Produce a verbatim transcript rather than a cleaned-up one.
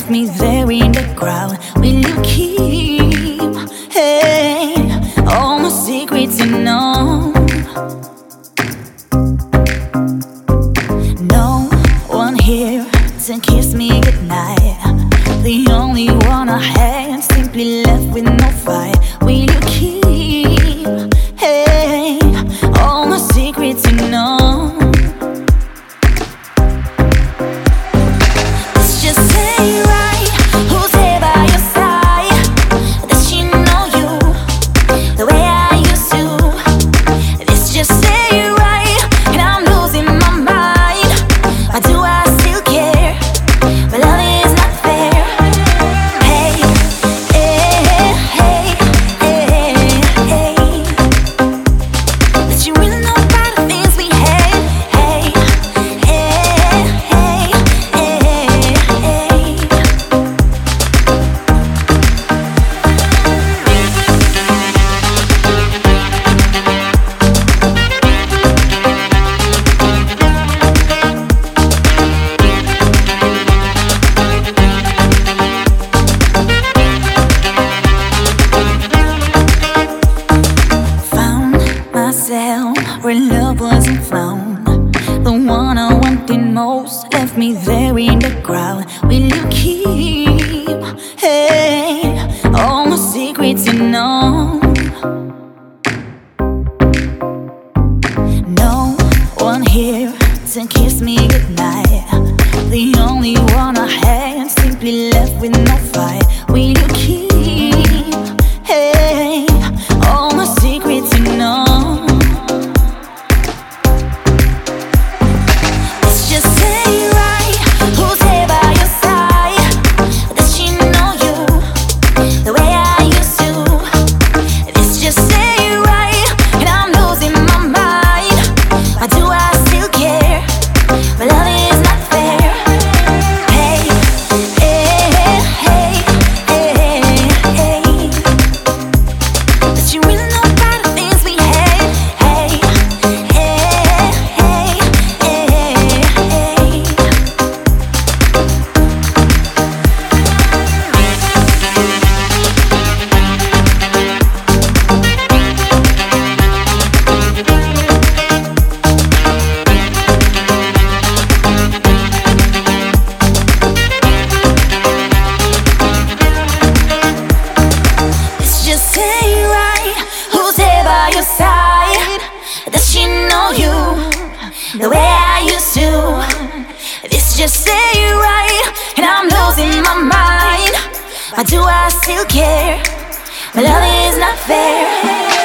left me there in the crowd. Will you keep, hey, all my secrets you know? No one here to kiss me goodnight. The only one I had simply left with no fight. Will you keep, hey, all my secrets you know? Let's just say right, who's there by your side? Does she know you the way I used to? Let's just say right, and I'm losing my mind. Why do I still care? My love is not fair. Hey, hey, hey, hey, hey. But you really know about the things we had. Hey, hey, hey, hey, hey. Found myself where love wasn't found. The one I wanted most left me there in the crowd. Will you keep, hey, all my secrets you know? No one here to kiss me goodnight. The only one I had simply left with no fight. Will you keep, hey, all my secrets you know? Let's just say right, who's there by your side? Does she know you the way I used to? Let's just say right, and I'm losing my mind. Why do I still care? My love is not fair. Hey, hey, hey, hey, hey. But you really know about the things we had. Hey, hey, hey, hey, hey. Let's just say right, who's there by your side? Does she know you the way I used to? Let's just say right, and I'm losing my mind. Why do I still care? My love is not fair.